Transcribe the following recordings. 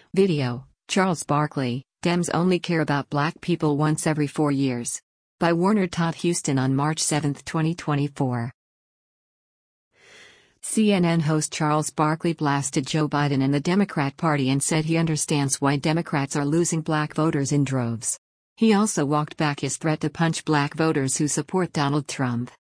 Video, Charles Barkley, Dems only care about black people once every 4 years. By Warner Todd Huston on March 7, 2024. CNN host Charles Barkley blasted Joe Biden and the Democrat Party and said he understands why Democrats are losing black voters in droves. He also walked back his threat to punch black voters who support Donald Trump.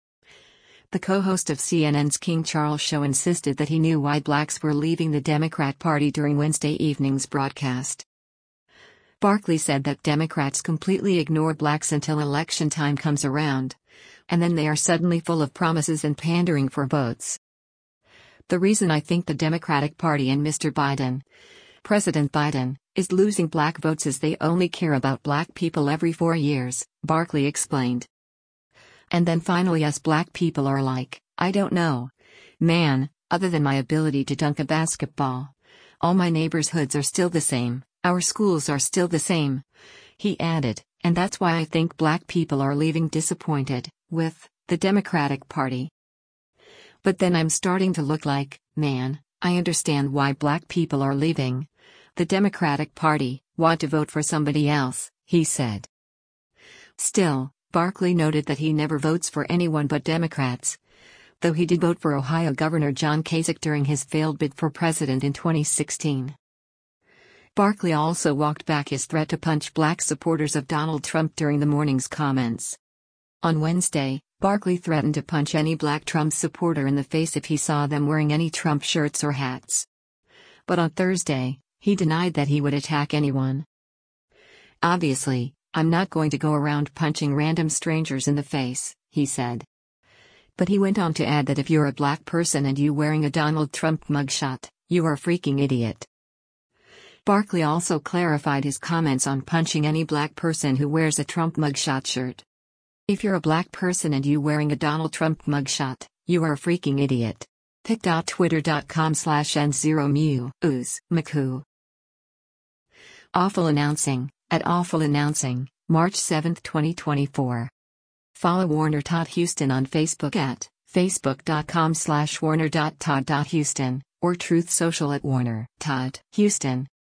The co-host of CNN's King Charles show insisted that he knew why blacks were leaving the Democrat Party during Wednesday evening's broadcast. Barkley said that Democrats completely ignore blacks until election time comes around, and then they are suddenly full of promises and pandering for votes. The reason I think the Democratic Party and Mr. Biden, President Biden, is losing black votes is they only care about black people every 4 years, Barkley explained. And then finally us black people are like, I don't know. Man, other than my ability to dunk a basketball. All my neighbors' hoods are still the same, our schools are still the same. He added, and that's why I think black people are leaving disappointed with the Democratic Party. But then I'm starting to look like, man, I understand why black people are leaving the Democratic Party, want to vote for somebody else, he said. Still, Barkley noted that he never votes for anyone but Democrats, though he did vote for Ohio Governor John Kasich during his failed bid for president in 2016. Barkley also walked back his threat to punch black supporters of Donald Trump during the morning's comments. On Wednesday, Barkley threatened to punch any black Trump supporter in the face if he saw them wearing any Trump shirts or hats. But on Thursday, he denied that he would attack anyone. Obviously, I'm not going to go around punching random strangers in the face, he said. But he went on to add that if you're a black person and you wearing a Donald Trump mugshot, you are a freaking idiot. Barkley also clarified his comments on punching any black person who wears a Trump mugshot shirt. If you're a black person and you wearing a Donald Trump mugshot, you are a freaking idiot. pic.twitter.com/n0mu, Awful announcing, at Awful Announcing, March 7, 2024. Follow Warner Todd Huston on Facebook at facebook.com/warner.todd.huston, or Truth Social at Warner Todd Huston.